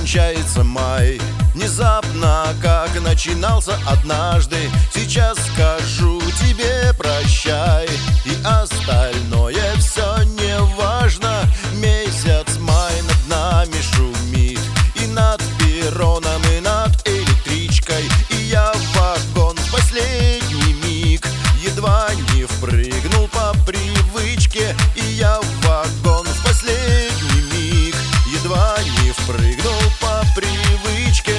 кончается май. Внезапно, как начинался однажды, сейчас скажу тебе прощай. И остальное все не важно. Месяц май над нами шумит, и над перроном, и над электричкой. И я в вагон в последний миг едва не впрыгнул по привычке. И я в вагон в последний миг едва не впрыгнул по привычке.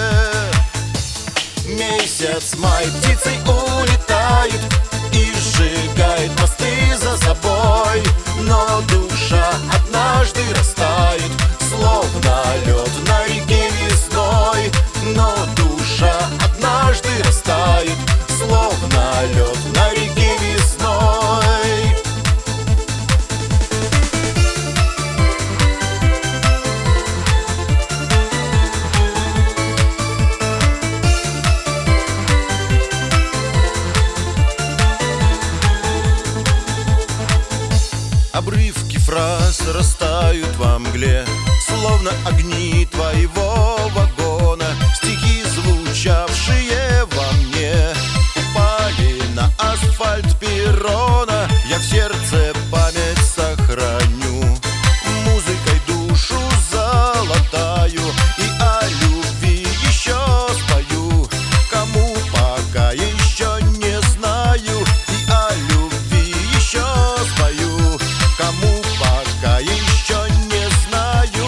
Месяц май птицей улетает и сжигает мосты за собой, но душа однажды растает, словно лед на реке весной. Но душа однажды растает, словно лед на реке весной. Обрывки фраз растают во мгле, словно огни твоего вагона. Стихи, звучавшие во мне, упали на асфальт перрона. Я в сердце память сохраню, музыкой душу залатаю, и о любви еще спою, кому пока еще не знаю. И о любви еще спою, кому пока еще не знаю.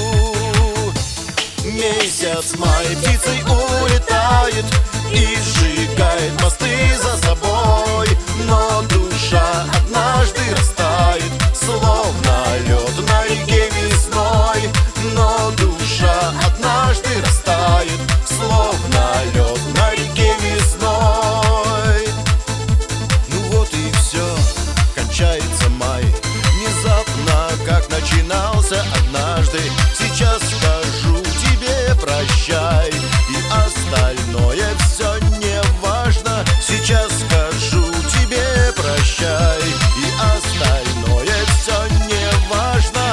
Месяц май птицей улетает и сжигает мосты за собой, но душа однажды растает, словно лед на реке весной. Но душа однажды растает, словно лед на реке весной. Ну вот и все, кончается май. Внезапно, как начинался однажды, сейчас скажу тебе прощай. И остальное все не важно. Сейчас скажу тебе прощай, и остальное все не важно.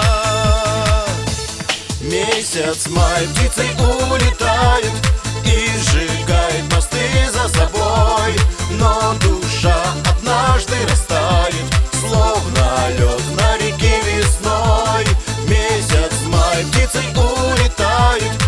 Месяц май птицей улетает и сжигает мосты за собой, но душа однажды растает, словно лед на реке весной. Месяц май птицей улетает